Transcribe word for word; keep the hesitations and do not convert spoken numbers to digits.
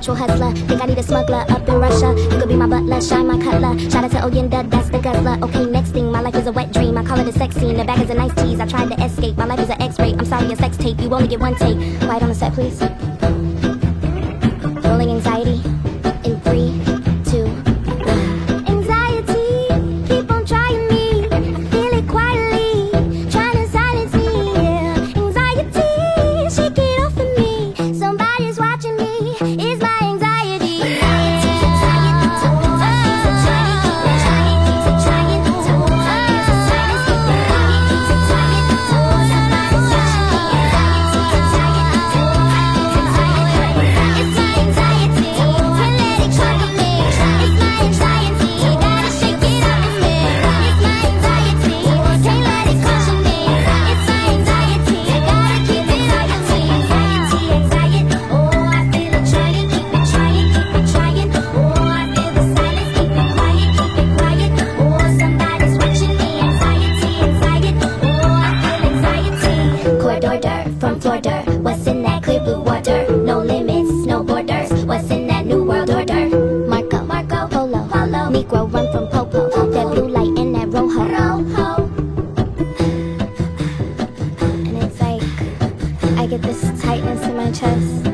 natural hustler. Think I need a smuggler up in Russia. You could be my butler, shine my cutler. Shout out to Oyenda, that's the guzzler. Okay, next thing, my life is a wet dream. I call it a sex scene, the back is a nice tease. I tried to escape, my life is an X-ray. I'm sorry, a sex tape, you only get one take. Quiet on the set, please. Rolling anxiety in three, two, one. Anxiety, keep on trying me. I feel it quietly, trying to silence me. Yeah. Anxiety, shake it off of me. Somebody's watching me. It's my anxiety. From Florida, what's in that clear blue water? No limits, no borders. What's in that new world order? Marco, Marco, Polo, Polo. Negro run from Popo. That blue light in that rojo. Rojo. And it's like I get this tightness in my chest.